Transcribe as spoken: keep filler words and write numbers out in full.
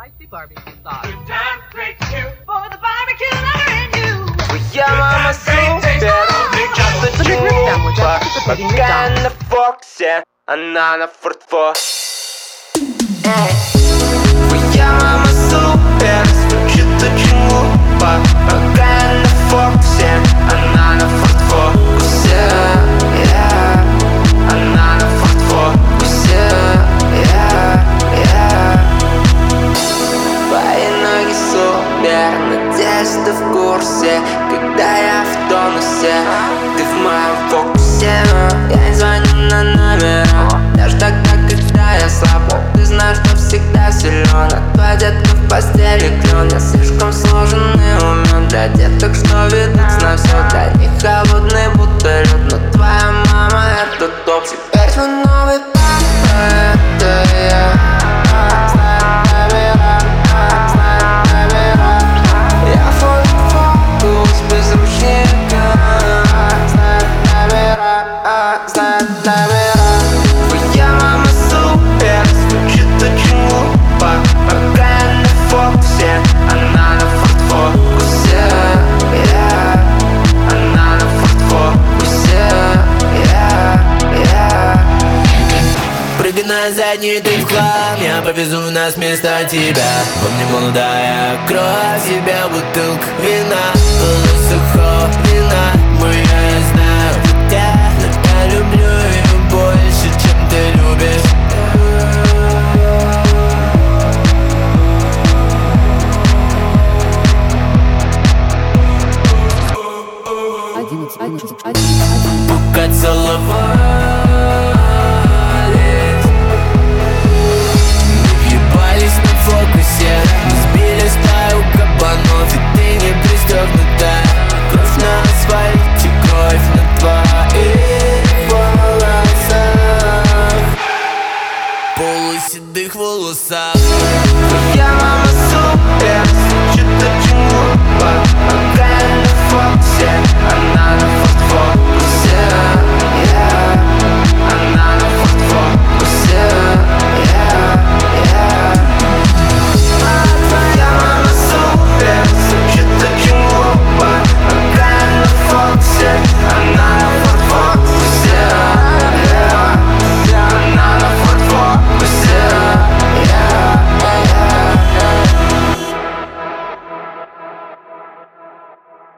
spicy barbecue sauce. Good time, great cue for the barbecue lover in you. Твоя мама супер, чудо-чудо, пока на Фоксе, она на Форд-Фо. Твоя мама супер, звучит очень глупо, пока на Фоксе, она на Форд-Фокусе. Она на Форд-Фокусе. Твои ноги супер, надеюсь, ты в курсе. Когда я в тонусе, ты в моем фокусе. Я не звоню на номера, даже тогда, когда я слаб. Ты знаешь, что всегда силен, а твоя детка в постели клен. Я слишком сложенный умен для деток, что видать на все. Для них холодный будто лед, но твоя мама это топ. Теперь твой новый папа это я. Твоя мама супер, звучит очень глупо, пока я на Фоксе, она на Форд-Фокусе. Она на Форд-Фокусе. Прыгай на заднюю, ты в хлам, я повезу нас вместо тебя. Во мне молодая кровь, тебя бутылка вина, полусухого вина. Моя, я знаю, тебя, но я люблю ее больше, чем ты любишь. Пока целовались, мы въебались на Фокусе. Мы сбили стаю кабанов, и ты не пристегнутая. Кровь на асфальте, кровь на твоих волосах, полуседых волосах. Твоя мама супер.